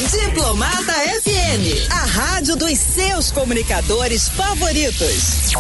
Diplomata FM, a rádio dos seus comunicadores favoritos.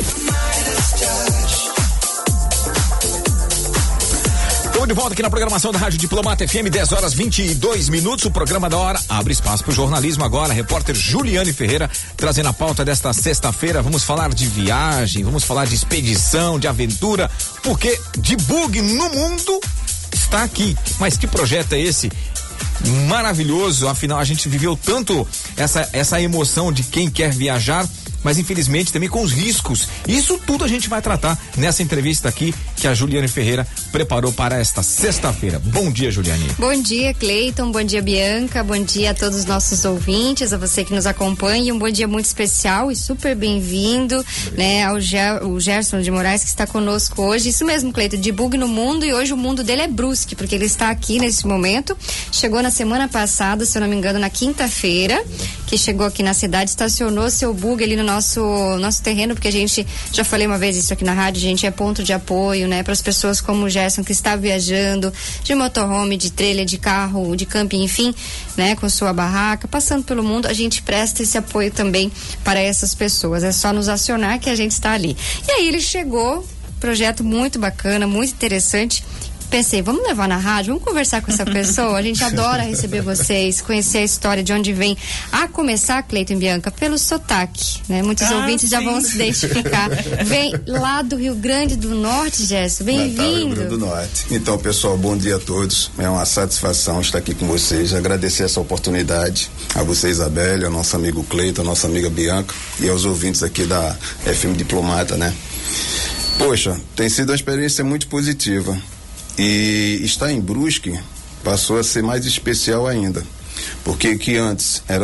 Estamos de volta aqui na programação da Rádio Diplomata FM, 10h22. O programa da hora abre espaço para o jornalismo agora. Repórter Juliane Ferreira trazendo a pauta desta sexta-feira. Vamos falar de viagem, vamos falar de expedição, de aventura, porque de bug no mundo está aqui. Mas que projeto é esse? Maravilhoso, afinal a gente viveu tanto essa emoção de quem quer viajar, mas infelizmente também com os riscos. Isso tudo a gente vai tratar nessa entrevista aqui que a Juliane Ferreira preparou para esta sexta-feira. Bom dia, Juliane. Bom dia, Cleiton, bom dia, Bianca, bom dia a todos os nossos ouvintes, a você que nos acompanha, e um bom dia muito especial e super bem-vindo, né, ao Gerson de Moraes, que está conosco hoje. Isso mesmo, Cleiton, de bug no mundo, e hoje o mundo dele é Brusque, porque ele está aqui nesse momento, chegou na semana passada, se eu não me engano, na quinta-feira, que chegou aqui na cidade, estacionou seu bug ali no nosso terreno, porque a gente, já falei uma vez isso aqui na rádio, a gente é ponto de apoio, né, para as pessoas como o Gerson, que está viajando de motorhome, de trailer, de carro, de camping, enfim, né, com sua barraca, passando pelo mundo, a gente presta esse apoio também para essas pessoas. É só nos acionar que a gente está ali. E aí ele chegou, projeto muito bacana, muito interessante. Pensei, vamos levar na rádio, vamos conversar com essa pessoa, a gente adora receber vocês, conhecer a história de onde vem, a começar, Cleiton e Bianca, pelo sotaque, né? Muitos ouvintes já vão se identificar. Vem lá do Rio Grande do Norte, Gerson, bem-vindo. Rio Grande do Norte. Então, pessoal, bom dia a todos, é uma satisfação estar aqui com vocês, agradecer essa oportunidade a você, Isabelle, ao nosso amigo Cleiton, a nossa amiga Bianca e aos ouvintes aqui da FM Diplomata, né? Poxa, tem sido uma experiência muito positiva. E estar em Brusque passou a ser mais especial ainda, porque que antes era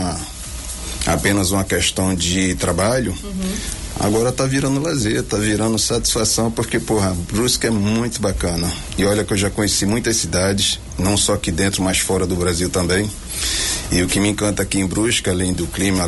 apenas uma questão de trabalho, agora tá virando lazer, tá virando satisfação, porque, porra, Brusque é muito bacana. E olha que eu já conheci muitas cidades, não só aqui dentro, mas fora do Brasil também. E o que me encanta aqui em Brusque, além do clima,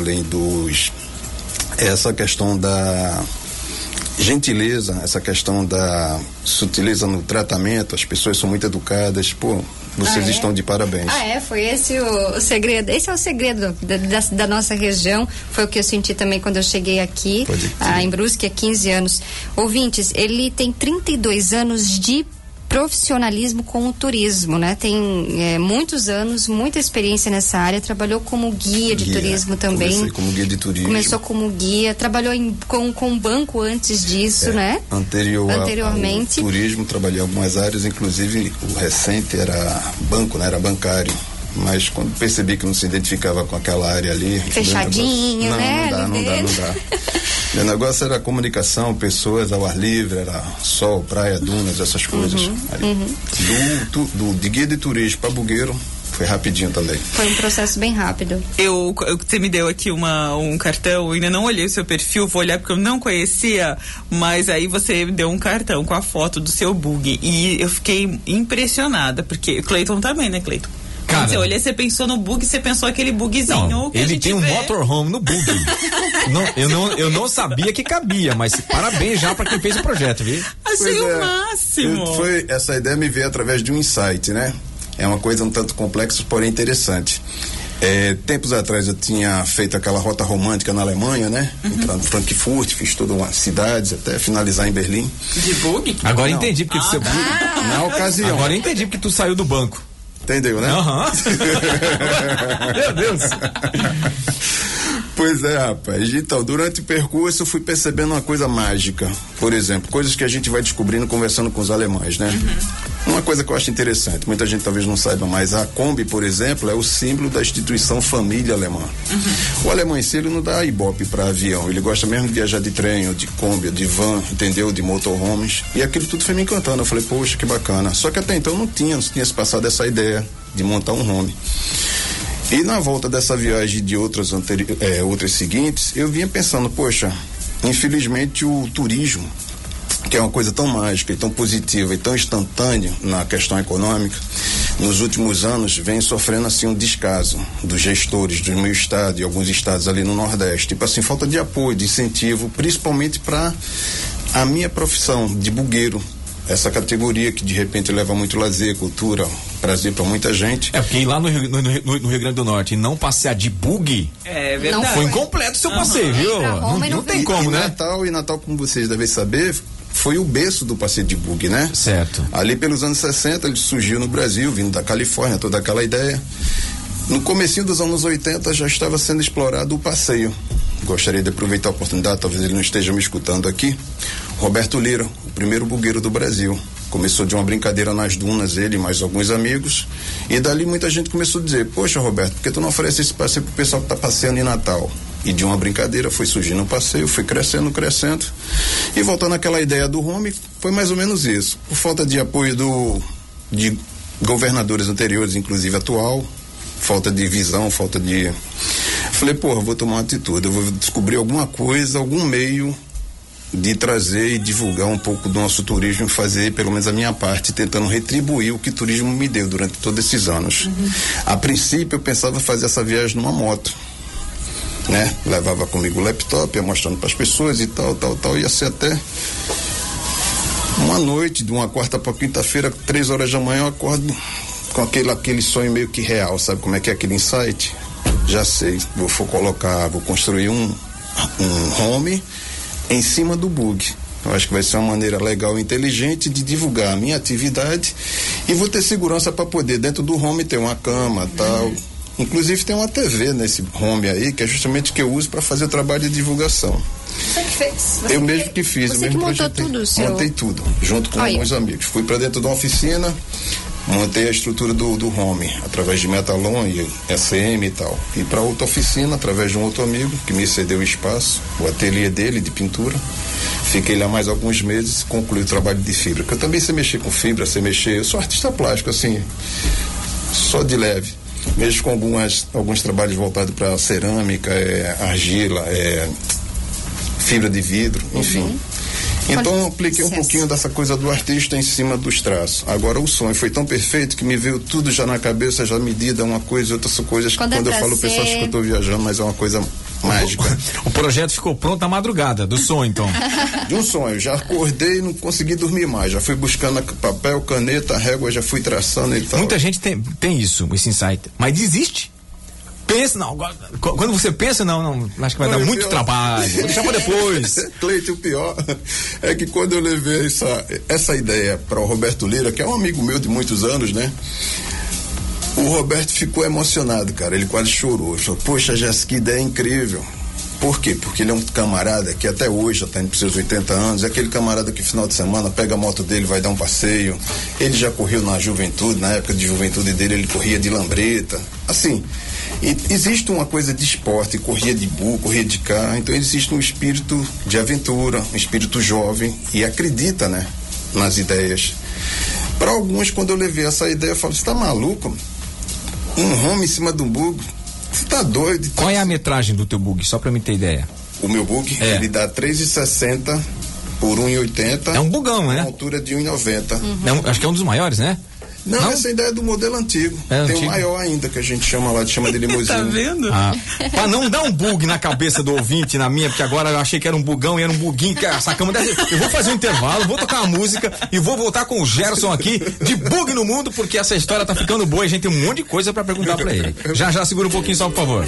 é essa questão da gentileza, essa questão da sutileza no tratamento, as pessoas são muito educadas, pô, vocês estão de parabéns. Foi esse o segredo, esse é o segredo da nossa região, foi o que eu senti também quando eu cheguei aqui, em Brusque, há 15 anos. Ouvintes, ele tem 32 anos de profissionalismo com o turismo, né? Tem muitos anos, muita experiência nessa área, trabalhou como guia de turismo também. Comecei como guia de turismo. Começou como guia, trabalhou com banco antes disso, né? Anteriormente. Ao turismo, trabalhei em algumas áreas, inclusive o recente era banco, né? Era bancário. Mas quando percebi que não se identificava com aquela área ali... Fechadinho, né? Não dá. Meu negócio era comunicação, pessoas ao ar livre, era sol, praia, dunas, essas coisas. De guia de turismo para bugueiro, foi rapidinho também. Foi um processo bem rápido. Você me deu aqui um cartão, eu ainda não olhei o seu perfil, vou olhar porque eu não conhecia, mas aí você me deu um cartão com a foto do seu bug e eu fiquei impressionada, porque Cleiton também, né, Cleiton? Cara, quando você olhou, você pensou no bug, você pensou aquele bugzinho. Não, ele tem um motorhome no bug. eu não sabia que cabia, mas parabéns já para quem fez o projeto, viu? Achei o máximo. Essa ideia me veio através de um insight, né? É uma coisa um tanto complexa, porém interessante. Tempos atrás eu tinha feito aquela rota romântica na Alemanha, né? Entrando em Frankfurt, fiz todas umas cidades, até finalizar em Berlim. De bug? Agora entendi porque seu bug. Na ocasião. Agora entendi porque tu saiu do banco. Entendeu, né? Meu Deus. Pois é, rapaz. Então, durante o percurso eu fui percebendo uma coisa mágica. Por exemplo, coisas que a gente vai descobrindo conversando com os alemães, né? Uma coisa que eu acho interessante, muita gente talvez não saiba, mas a Kombi, por exemplo, é o símbolo da instituição família alemã. O alemão em si, ele não dá ibope para avião, ele gosta mesmo de viajar de trem, ou de Kombi, ou de van, entendeu? De motorhomes. E aquilo tudo foi me encantando. Eu falei, poxa, que bacana. Só que até então não tinha se passado essa ideia de montar um home. E na volta dessa viagem de outras seguintes, eu vinha pensando, poxa, infelizmente o turismo, que é uma coisa tão mágica e tão positiva e tão instantânea na questão econômica, nos últimos anos vem sofrendo assim um descaso dos gestores do meu estado e alguns estados ali no Nordeste, tipo assim, falta de apoio, de incentivo, principalmente para a minha profissão de bugueiro. essa categoria que de repente leva muito lazer, cultura, prazer para muita gente. É porque ir lá no Rio Grande do Norte e não passear de bug, é verdade. Foi incompleto o seu passeio, viu? Não tem como, né? Natal, como vocês devem saber, foi o berço do passeio de bug, né? Certo. Ali pelos anos 60 ele surgiu no Brasil, vindo da Califórnia, toda aquela ideia. No comecinho dos anos 80 já estava sendo explorado o passeio. Gostaria de aproveitar a oportunidade, talvez ele não esteja me escutando aqui. Roberto Lira, o primeiro bugueiro do Brasil. Começou de uma brincadeira nas dunas, ele e mais alguns amigos. E dali muita gente começou a dizer: poxa, Roberto, por que tu não oferece esse passeio pro pessoal que tá passeando em Natal? E de uma brincadeira foi surgindo um passeio, foi crescendo. E voltando àquela ideia do home, foi mais ou menos isso. Por falta de apoio de governadores anteriores, inclusive atual, falta de visão, falei, porra, vou tomar uma atitude, eu vou descobrir alguma coisa, algum meio de trazer e divulgar um pouco do nosso turismo, fazer pelo menos a minha parte, tentando retribuir o que o turismo me deu durante todos esses anos. A princípio eu pensava fazer essa viagem numa moto, né? Levava comigo o laptop, ia mostrando para as pessoas e tal, ia ser até uma noite, de uma quarta para quinta-feira, 3 horas da manhã, eu acordo com aquele sonho meio que real, sabe como é que é aquele insight? Já sei, vou construir um home em cima do bug. Eu acho que vai ser uma maneira legal e inteligente de divulgar a minha atividade e vou ter segurança para poder dentro do home ter uma cama, tal. Inclusive tem uma TV nesse home aí, que é justamente o que eu uso para fazer o trabalho de divulgação. Você que fez? Eu mesmo que fiz. Você que montou tudo, seu... Montei tudo, junto com alguns amigos. Fui para dentro de uma oficina, montei a estrutura do home, através de Metalon e SM e tal. E para outra oficina, através de um outro amigo, que me cedeu o espaço, o ateliê dele de pintura. Fiquei lá mais alguns meses, concluí o trabalho de fibra. Porque eu também sei mexer com fibra, eu sou artista plástico, assim, só de leve. Mesmo com alguns trabalhos voltados para cerâmica, argila, fibra de vidro, enfim. Então eu apliquei um pouquinho dessa coisa do artista em cima dos traços. Agora o sonho foi tão perfeito que me veio tudo já na cabeça, já medida, uma coisa e outras coisas. Quando eu falo, o pessoal acha que eu estou viajando, mas é uma coisa mágica. O projeto ficou pronto na madrugada, do sonho então. De um sonho, já acordei e não consegui dormir mais, já fui buscando papel, caneta, régua, já fui traçando e tal. Muita gente tem esse insight, mas desiste. Pensa, não, quando você pensa, não, acho que vai dar muito trabalho, vou deixar pra depois. Cleiton, o pior é que quando eu levei essa ideia para o Roberto Lira, que é um amigo meu de muitos anos, né? O Roberto ficou emocionado, cara, ele quase chorou. Ele falou, poxa, Jéssica, que ideia incrível. Por quê? Porque ele é um camarada que até hoje já está indo para seus 80 anos, é aquele camarada que final de semana pega a moto dele, vai dar um passeio. Ele já correu na juventude, na época de juventude dele ele corria de lambreta, assim. E existe uma coisa de esporte, corria de burro, corria de carro, então existe um espírito de aventura, um espírito jovem e acredita, né, nas ideias. Para alguns, quando eu levei essa ideia, eu falo, você tá maluco? Um home em cima de um bug? Você tá doido? Qual é a metragem do teu bug, só para eu ter ideia? O meu bug, ele dá 3,60 por 1,80. É um bugão, né? Com altura de 1,90. Acho que é um dos maiores, né? Não, essa ideia é do modelo antigo. Tem um maior ainda, que a gente chama de limusine. Tá vendo? Pra não dar um bug na cabeça do ouvinte, na minha, porque agora eu achei que era um bugão e era um buguinho, que essa cama deve... Eu vou fazer um intervalo, vou tocar uma música e vou voltar com o Gerson aqui, de bug no mundo, porque essa história tá ficando boa e a gente tem um monte de coisa pra perguntar pra ele. Já segura um pouquinho só, por favor.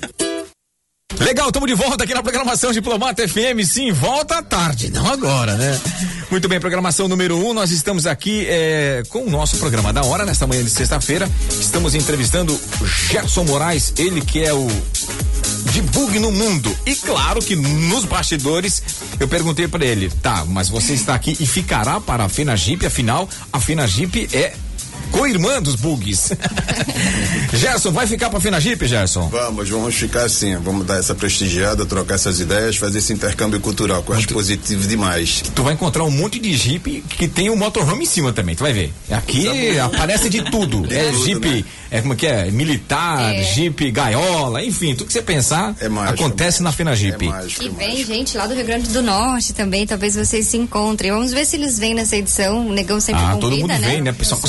Legal, estamos de volta aqui na programação Diplomata FM. Sim, volta à tarde, não agora, né? Muito bem, programação número 1. Nós estamos aqui com o nosso programa da hora, nesta manhã de sexta-feira. Estamos entrevistando Gerson Moraes, ele que é o de bug no mundo. E claro que nos bastidores eu perguntei para ele, tá, mas você está aqui e ficará para a FenaJip, afinal, a FenaJip é co-irmã dos bugs. Gerson, vai ficar pra FenaJip, Gerson? Vamos ficar assim, vamos dar essa prestigiada, trocar essas ideias, fazer esse intercâmbio cultural, que eu acho positivo demais. Tu vai encontrar um monte de Jeep que tem um motorhome em cima também, tu vai ver. Aqui aparece de tudo. Jeep, né? Como que é? Militar, Jeep, gaiola, enfim, tudo que você pensar acontece na FenaJip. E vem gente lá do Rio Grande do Norte também, talvez vocês se encontrem. Vamos ver se eles vêm nessa edição, o Negão sempre convida, todo mundo né? vem, né? Pessoal com saudade.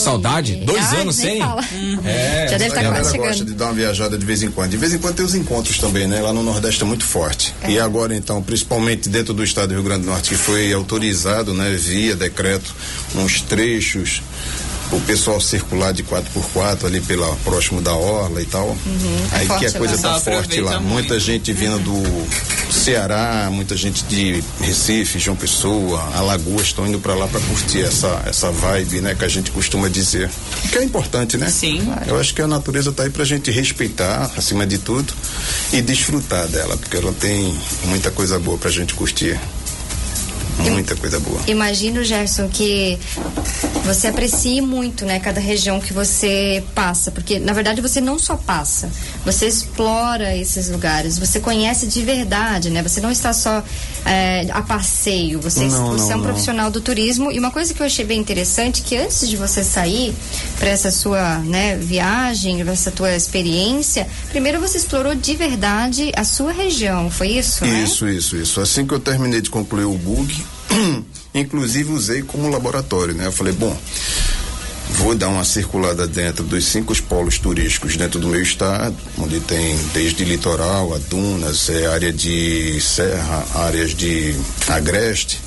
verdade. 2 anos sem. Já deve estar quase chegando. A galera gosta de dar uma viajada de vez em quando. De vez em quando tem os encontros também, né? Lá no Nordeste é muito forte. E agora, então, principalmente dentro do estado do Rio Grande do Norte, que foi autorizado, né, via decreto, uns trechos, o pessoal circular de 4x4 ali próximo da orla e tal. Aí que a coisa tá forte lá. Muita gente vindo do Ceará, muita gente de Recife, João Pessoa, Alagoas estão indo para lá para curtir essa vibe, né, que a gente costuma dizer. Que é importante, né? Sim. Eu acho que a natureza tá aí pra gente respeitar, acima de tudo, e desfrutar dela, porque ela tem muita coisa boa pra gente curtir. Muita coisa boa. Imagino, Gerson, que você aprecie muito, né, cada região que você passa, porque na verdade você não só passa, você explora esses lugares, você conhece de verdade, né? Você não está só a passeio, você é um profissional do turismo. E uma coisa que eu achei bem interessante, que antes de você sair para essa sua, né, viagem, essa tua experiência, primeiro você explorou de verdade a sua região, foi isso, né? Isso. Assim que eu terminei de concluir o bug, inclusive usei como laboratório, né? Eu falei, bom, vou dar uma circulada dentro dos 5 polos turísticos dentro do meu estado, onde tem desde litoral a dunas, área de serra, áreas de agreste,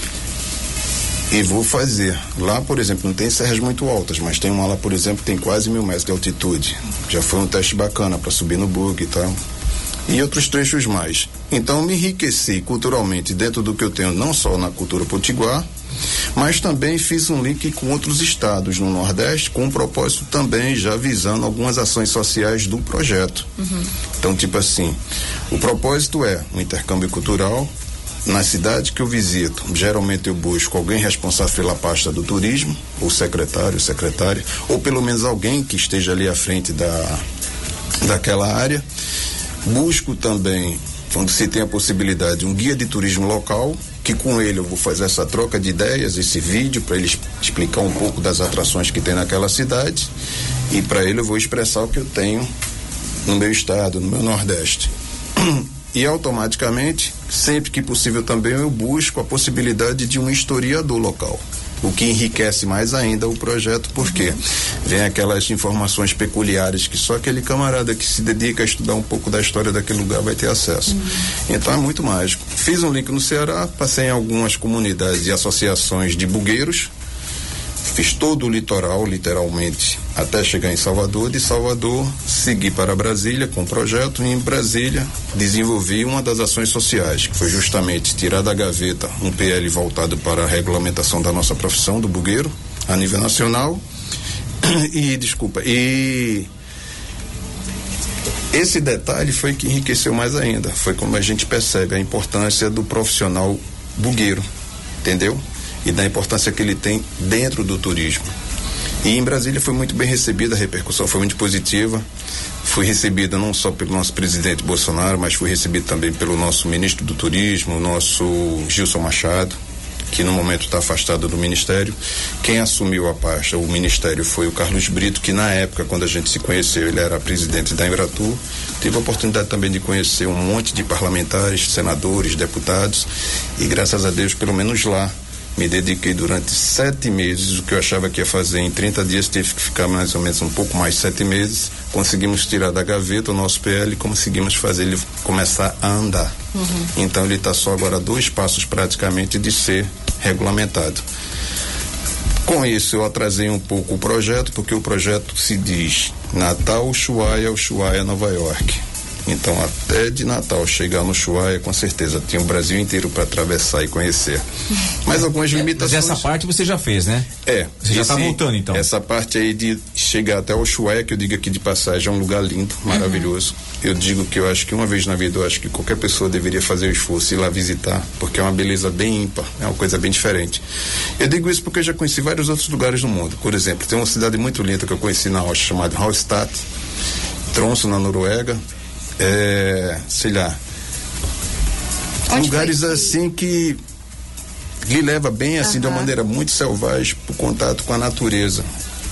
e vou fazer. Lá, por exemplo, não tem serras muito altas, mas tem uma lá, por exemplo, que tem quase 1.000 metros de altitude. Já foi um teste bacana para subir no bug e tal. E outros trechos mais. Então, me enriqueci culturalmente dentro do que eu tenho, não só na cultura potiguar, mas também fiz um link com outros estados no Nordeste, com um propósito também já visando algumas ações sociais do projeto. Então, tipo assim, o propósito é um intercâmbio cultural. Na cidade que eu visito, geralmente eu busco alguém responsável pela pasta do turismo, ou secretário, secretária, ou pelo menos alguém que esteja ali à frente daquela área. Busco também, quando se tem a possibilidade, um guia de turismo local, que com ele eu vou fazer essa troca de ideias, esse vídeo, para ele explicar um pouco das atrações que tem naquela cidade, e para ele eu vou expressar o que eu tenho no meu estado, no meu Nordeste. E automaticamente, sempre que possível também, eu busco a possibilidade de um historiador local, o que enriquece mais ainda o projeto, porque vem aquelas informações peculiares que só aquele camarada que se dedica a estudar um pouco da história daquele lugar vai ter acesso. Então é muito mágico. Fiz um link no Ceará, passei em algumas comunidades e associações de bugueiros, fiz todo o litoral, literalmente, até chegar em Salvador. De Salvador, segui para Brasília com o projeto, e em Brasília desenvolvi uma das ações sociais, que foi justamente tirar da gaveta um PL voltado para a regulamentação da nossa profissão do bugueiro, a nível nacional. E esse detalhe foi que enriqueceu mais ainda, foi como a gente percebe a importância do profissional bugueiro, entendeu? E da importância que ele tem dentro do turismo. E em Brasília foi muito bem recebida, a repercussão foi muito positiva. Fui recebida não só pelo nosso presidente Bolsonaro, mas fui recebido também pelo nosso ministro do Turismo, o nosso Gilson Machado, que no momento está afastado do ministério. Quem assumiu a pasta, o ministério, foi o Carlos Brito, que na época, quando a gente se conheceu, ele era presidente da Embratur. Tive a oportunidade também de conhecer um monte de parlamentares, senadores, deputados, e graças a Deus, pelo menos lá, me dediquei durante 7 meses, o que eu achava que ia fazer em 30 dias, teve que ficar mais ou menos um pouco mais de 7 meses. Conseguimos tirar da gaveta o nosso PL e conseguimos fazer ele começar a andar. Então ele está só agora 2 passos praticamente de ser regulamentado. Com isso eu atrasei um pouco o projeto, porque o projeto se diz Natal, Ushuaia, Nova York. Então, até de Natal chegar no Ushuaia, com certeza tinha o Brasil inteiro para atravessar e conhecer. Mas algumas limitações. Mas essa parte você já fez, né? Você já está voltando, então. Essa parte aí de chegar até o Ushuaia, que eu digo aqui de passagem, é um lugar lindo, maravilhoso. Eu digo que eu acho que uma vez na vida, eu acho que qualquer pessoa deveria fazer o esforço e ir lá visitar, porque é uma beleza bem ímpar, é uma coisa bem diferente. Eu digo isso porque eu já conheci vários outros lugares do mundo. Por exemplo, tem uma cidade muito linda que eu conheci na Áustria, chamada Hallstatt, Tromsø, na Noruega. Sei lá, lugares assim que lhe leva bem assim de uma maneira muito selvagem pro contato com a natureza.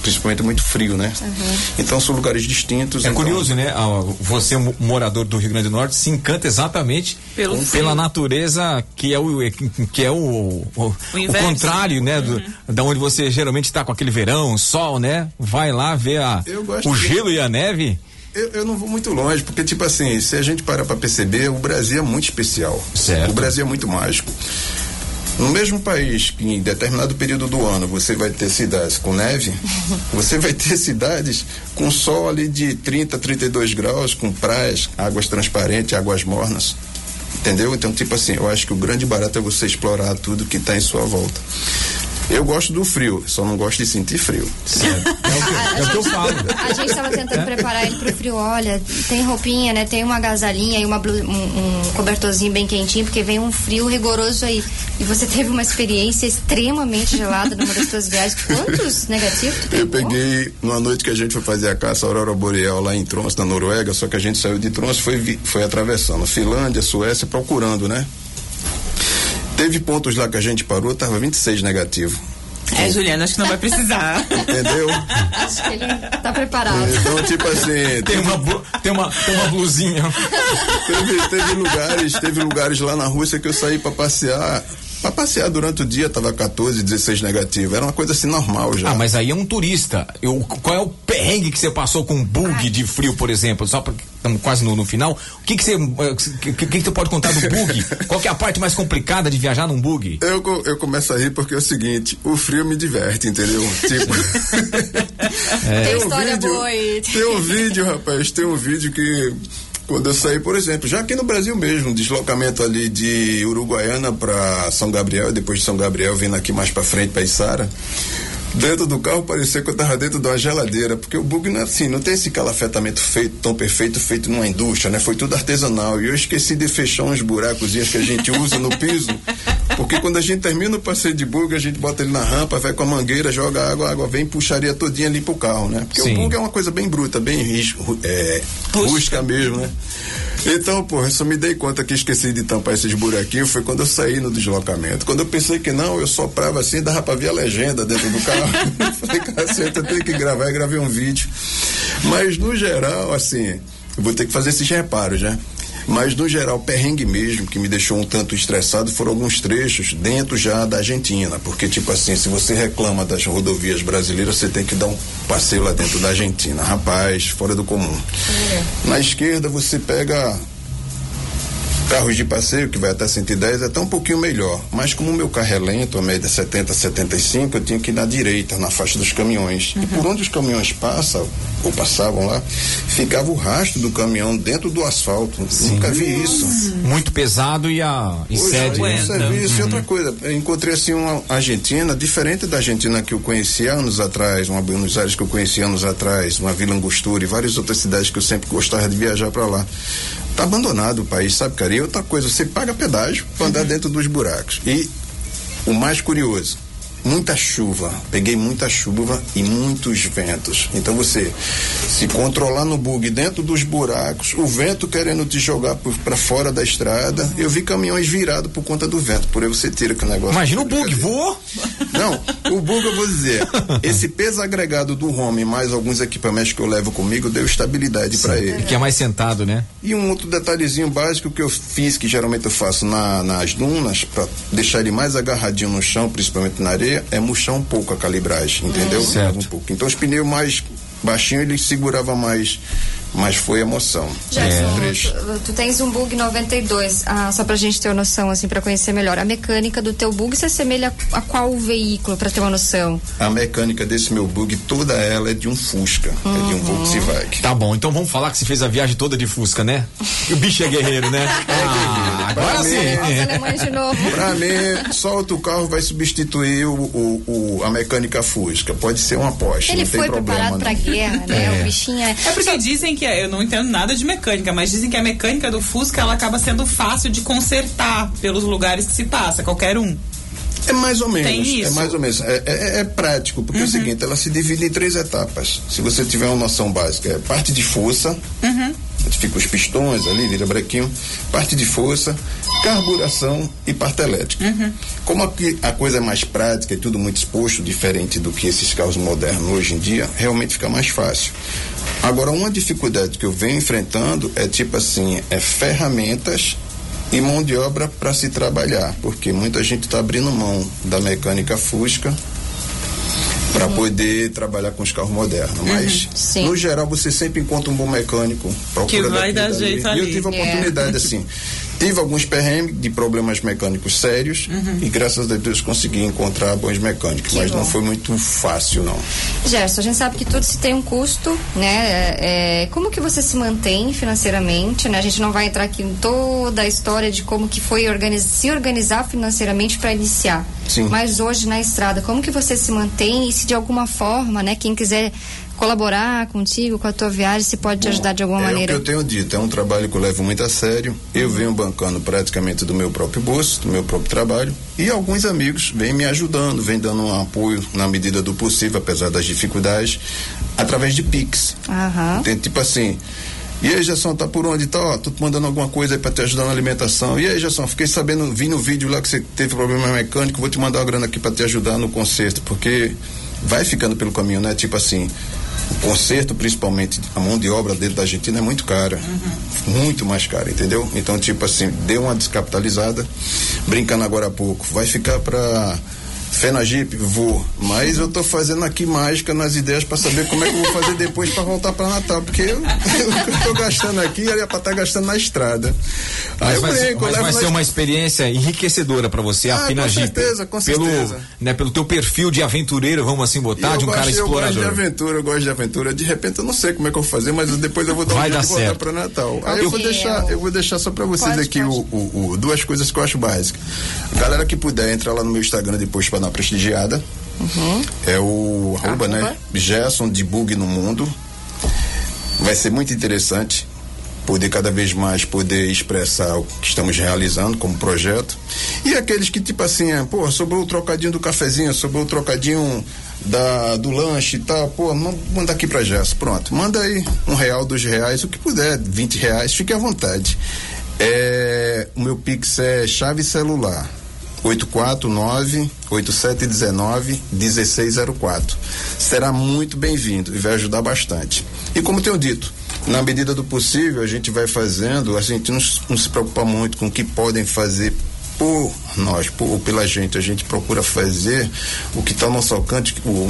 principalmente muito frio, né? Então são lugares distintos. É então, curioso, né? Você, morador do Rio Grande do Norte, se encanta exatamente pela natureza que é o contrário, né? Da onde você geralmente está com aquele verão, sol, né? Vai lá ver o gelo e a neve. Eu não vou muito longe, porque tipo assim, se a gente parar para perceber, o Brasil é muito especial. Certo. O Brasil é muito mágico. No mesmo país que em determinado período do ano você vai ter cidades com neve, você vai ter cidades com sol ali de 30, 32 graus, com praias, águas transparentes, águas mornas. Entendeu? Então, tipo assim, eu acho que o grande barato é você explorar tudo que está em sua volta. Eu gosto do frio, só não gosto de sentir frio. Certo. É o que eu falo. A gente estava tentando preparar ele pro frio. Olha, tem roupinha, né? Tem uma agasalhinha e um cobertorzinho bem quentinho, porque vem um frio rigoroso aí. E você teve uma experiência extremamente gelada numa das suas viagens. Quantos negativos tu pegou? Eu peguei numa noite que a gente foi fazer a caça aurora boreal lá em Tromsø, na Noruega, só que a gente saiu de Tromsø e foi atravessando Finlândia, Suécia, procurando, né? Teve pontos lá que a gente parou, tava 26 negativo. Juliana, acho que não vai precisar. Entendeu? Acho que ele tá preparado. Então, tipo assim. Tem uma blusinha. Teve lugares lá na Rússia que eu saí pra passear. Pra passear durante o dia, tava 14, 16 negativo. Era uma coisa assim normal já. Mas aí é um turista. Qual é o perrengue que você passou com bug de frio, por exemplo? Só porque estamos quase no final. O que você pode contar do bug? Qual que é a parte mais complicada de viajar num bug? Eu começo a rir porque é o seguinte, o frio me diverte, entendeu? Tipo. Tem história boa aí. Tem um vídeo que. Quando eu saí, por exemplo, já aqui no Brasil mesmo, deslocamento ali de Uruguaiana para São Gabriel, depois de São Gabriel vindo aqui mais para frente para Içara, dentro do carro parecia que eu tava dentro de uma geladeira, porque o bug não é assim, não tem esse calafetamento tão perfeito, feito numa indústria, né? Foi tudo artesanal, e eu esqueci de fechar uns buracos que a gente usa no piso, porque quando a gente termina o passeio de bug, a gente bota ele na rampa, vai com a mangueira, joga água, a água vem e puxaria todinha ali pro carro, né? Porque o bug é uma coisa bem bruta, bem rústica mesmo, né? Então, eu só me dei conta que esqueci de tampar esses buraquinhos, foi quando eu saí no deslocamento. Quando eu pensei que não, eu soprava assim, dava pra ver a legenda dentro do carro. Falei, caceta, eu tenho que gravar, e gravei um vídeo. Mas, no geral, assim, eu vou ter que fazer esses reparos, né? Mas, no geral, perrengue mesmo, que me deixou um tanto estressado, foram alguns trechos dentro já da Argentina. Porque, tipo assim, se você reclama das rodovias brasileiras, você tem que dar um passeio lá dentro da Argentina. Rapaz, fora do comum. Na esquerda, você pega carros de passeio, que vai até 110, é até um pouquinho melhor. Mas como o meu carro é lento, a média 70, 75, eu tinha que ir na direita, na faixa dos caminhões. E por onde os caminhões passam, ou passavam lá, ficava o rastro do caminhão dentro do asfalto. Sim. Nunca vi isso. Muito pesado e cede. Serviço. E outra coisa, eu encontrei assim uma Argentina, diferente da Argentina que eu conheci anos atrás, uma Buenos Aires que eu conheci anos atrás, uma Vila Angostura e várias outras cidades que eu sempre gostava de viajar para lá. Tá abandonado o país, sabe, cara? E outra coisa, você paga pedágio para andar dentro dos buracos. E o mais curioso, muita chuva, peguei muita chuva e muitos ventos. Então você se controlar no bug dentro dos buracos, o vento querendo te jogar para fora da estrada. Eu vi caminhões virados por conta do vento, por aí você tira que o negócio. Imagina o bug, voou? Não, o bug eu vou dizer, esse peso agregado do home mais alguns equipamentos que eu levo comigo deu estabilidade para ele. Que é mais sentado, né? E um outro detalhezinho básico que eu fiz, que geralmente eu faço nas dunas, para deixar ele mais agarradinho no chão, principalmente na areia, é murchar um pouco a calibragem, entendeu? Certo. Um pouco. Então os pneus mais baixinhos ele segurava mais, mas foi emoção. Tu tens um bug 92, só pra gente ter uma noção, assim, pra conhecer melhor. A mecânica do teu bug se assemelha a qual veículo, pra ter uma noção? A mecânica desse meu bug, toda ela é de um Fusca, é de um Volkswagen. Tá bom, então vamos falar que você fez a viagem toda de Fusca, né? E o bicho é guerreiro, né? Agora sim. Os alemães de novo. Pra mim, só outro carro vai substituir a mecânica Fusca. Pode ser uma Porsche, ele não tem problema. Ele foi preparado pra guerra, né? O bichinho é porque dizem que, eu não entendo nada de mecânica, mas dizem que a mecânica do Fusca, ela acaba sendo fácil de consertar pelos lugares que se passa, qualquer um. É mais ou menos. Tem isso? É mais ou menos. É prático, porque é o seguinte, ela se divide em 3 etapas. Se você tiver uma noção básica, é parte de força, A gente fica os pistões ali, vira brequinho, parte de força, carburação e parte elétrica. Como aqui a coisa é mais prática e tudo muito exposto, diferente do que esses carros modernos hoje em dia, realmente fica mais fácil. Agora, uma dificuldade que eu venho enfrentando é tipo assim, ferramentas e mão de obra para se trabalhar, porque muita gente está abrindo mão da mecânica Fusca para poder trabalhar com os carros modernos, mas no geral você sempre encontra um bom mecânico que vai dar jeito ali. E eu tive a oportunidade assim, tive alguns perrengues de problemas mecânicos sérios e graças a Deus consegui encontrar bons mecânicos, mas não foi muito fácil não. Gerson, a gente sabe que tudo se tem um custo, né? Como que você se mantém financeiramente, né? A gente não vai entrar aqui em toda a história de como que foi se organizar financeiramente para iniciar. Sim. Mas hoje na estrada, como que você se mantém e se de alguma forma, né? Quem quiser colaborar contigo, com a tua viagem, se pode te ajudar de alguma maneira? É o que eu tenho dito, é um trabalho que eu levo muito a sério. Eu venho bancando praticamente do meu próprio bolso, do meu próprio trabalho, e alguns amigos vêm me ajudando, vêm dando um apoio na medida do possível, apesar das dificuldades, através de Pix. Tem tipo assim, e aí, Gerson, tá por onde? Tá, ó, tô te mandando alguma coisa aí pra te ajudar na alimentação. E aí, Gerson, fiquei sabendo, vi no vídeo lá que você teve problema mecânico, vou te mandar uma grana aqui pra te ajudar no conserto, porque vai ficando pelo caminho, né? Tipo assim, o conserto, principalmente a mão de obra dele da Argentina é muito cara, muito mais cara, entendeu? Então, tipo assim, deu uma descapitalizada, brincando agora há pouco, vai ficar pra Fenagipe, vou, mas eu tô fazendo aqui mágica nas ideias para saber como é que eu vou fazer depois para voltar para Natal, porque eu tô gastando aqui era para estar gastando na estrada. Mas vai ser uma experiência enriquecedora para você, a Fenagipe. Com certeza. Pelo teu perfil de aventureiro, vamos assim botar, de um cara explorador. Eu gosto de aventura, de repente eu não sei como é que eu vou fazer, mas depois eu vou dar um jeito de voltar para Natal. Aí eu vou deixar só para vocês aqui duas coisas que eu acho básicas. A galera que puder entrar lá no meu Instagram depois para dar prestigiada, é o @ né? Gerson de Bug no Mundo. Vai ser muito interessante poder cada vez mais poder expressar o que estamos realizando como projeto. E aqueles que tipo assim, sobrou o trocadinho do cafezinho, sobrou o trocadinho do lanche e tal, manda aqui pra Gerson, pronto, manda aí R$1, R$2, o que puder, R$20, fique à vontade. O meu Pix é chave celular 849-8719-1604. Será muito bem-vindo e vai ajudar bastante. E como tenho dito, na medida do possível a gente vai fazendo, a gente não se preocupa muito com o que podem fazer por nós, ou pela gente. A gente procura fazer o que está ao nosso alcance,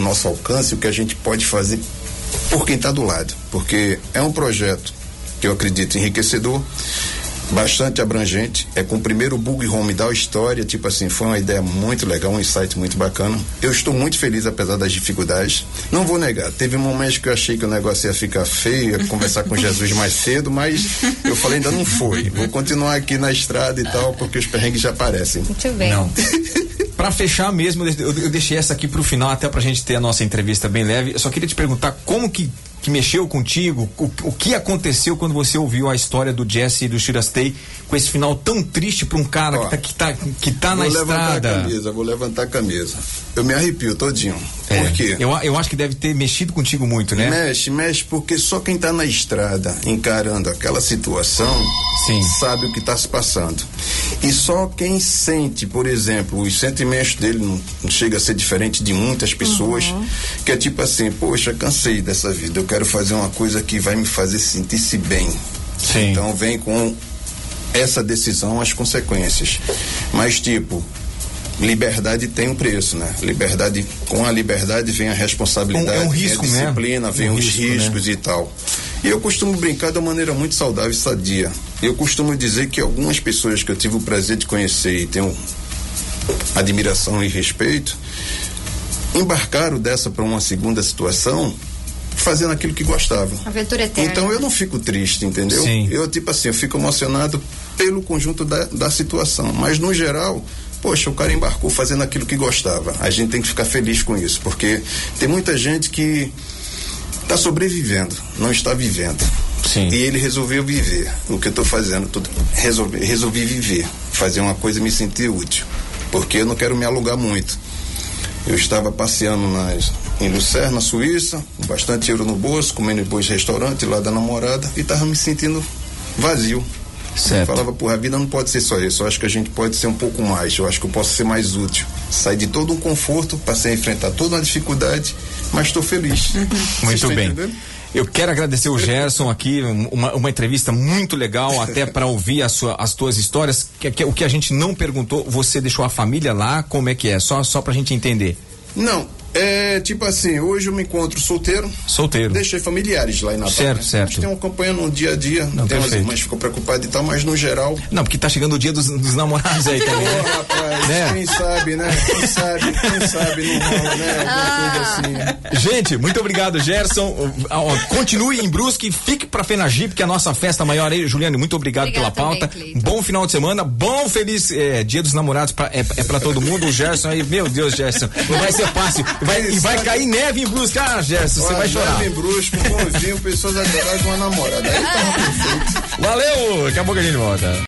o que a gente pode fazer por quem está do lado, porque é um projeto que eu acredito enriquecedor, bastante abrangente, com o primeiro bug home da história, tipo assim, foi uma ideia muito legal, um insight muito bacana. Eu estou muito feliz apesar das dificuldades, não vou negar, teve momentos que eu achei que o negócio ia ficar feio, ia conversar com Jesus mais cedo, mas eu falei, ainda não foi, vou continuar aqui na estrada e tal, porque os perrengues já aparecem. Muito bem. Não. Pra fechar mesmo, eu deixei essa aqui pro final, até pra gente ter a nossa entrevista bem leve. Eu só queria te perguntar como que mexeu contigo, o que aconteceu quando você ouviu a história do Jesse e do Shirastei com esse final tão triste pra um cara que tá na estrada. Vou levantar a camisa. Eu me arrepio todinho. Por quê? Eu acho que deve ter mexido contigo muito, né? Mexe, porque só quem tá na estrada encarando aquela situação sabe o que tá se passando. E só quem sente, por exemplo, os sentimentos dele não chega a ser diferente de muitas pessoas, que é tipo assim, poxa, cansei dessa vida, eu quero fazer uma coisa que vai me fazer sentir-se bem. Sim. Então vem com essa decisão as consequências. Mas tipo, liberdade tem um preço, né? Com a liberdade vem a responsabilidade, um risco, vem a disciplina, vem os riscos, né? E tal. E eu costumo brincar de uma maneira muito saudável e sadia. Eu costumo dizer que algumas pessoas que eu tive o prazer de conhecer e tenho admiração e respeito, embarcaram dessa para uma segunda situação fazendo aquilo que gostavam. Aventura eterna. Então eu não fico triste, entendeu? Sim. Eu tipo assim, eu fico emocionado pelo conjunto da situação, mas no geral, poxa, o cara embarcou fazendo aquilo que gostava. A gente tem que ficar feliz com isso, porque tem muita gente que está sobrevivendo, não está vivendo. Sim. E ele resolveu viver. O que eu estou fazendo, resolvi viver, fazer uma coisa e me sentir útil, porque eu não quero me alugar muito. Eu estava passeando em Lucerna, Suíça, com bastante euro no bolso, comendo em bons restaurantes lá da namorada e tava me sentindo vazio. Certo. Falava, porra, a vida não pode ser só isso, eu acho que a gente pode ser um pouco mais, eu acho que eu posso ser mais útil. Saí de todo um conforto, passei a enfrentar toda uma dificuldade, mas estou feliz. Muito bem. Entendendo? Eu quero agradecer o Gerson aqui, uma entrevista muito legal, até para ouvir as tuas histórias. O que a gente não perguntou, você deixou a família lá, como é que é? Só pra gente entender. Não, tipo assim, hoje eu me encontro solteiro. Solteiro. Deixei familiares lá em Natal. Certo, né? certo. Estão acompanhando no dia a dia, Não, tem umas perfeito. irmãs que ficam preocupadas e tal, mas no geral... Não, porque tá chegando o dia dos namorados aí também. Pô, rapaz, Né? quem sabe, né? Quem sabe não rola, né? Alguma coisa assim. Gente, muito obrigado, Gerson. Continue em Brusque, fique pra Fenagipe, que é a nossa festa maior aí. Juliane, muito obrigado pela pauta. Também, bom final de semana, bom feliz dia dos namorados é pra todo mundo. O Gerson aí, meu Deus, Gerson, não vai ser fácil. Vai cair neve em Brusque. Ah, Gerson, você vai chorar. Neve em Brusque, um bonzinho, pessoas adoradas de uma namorada. Aí tava perfeito. Valeu, daqui a pouco a gente volta.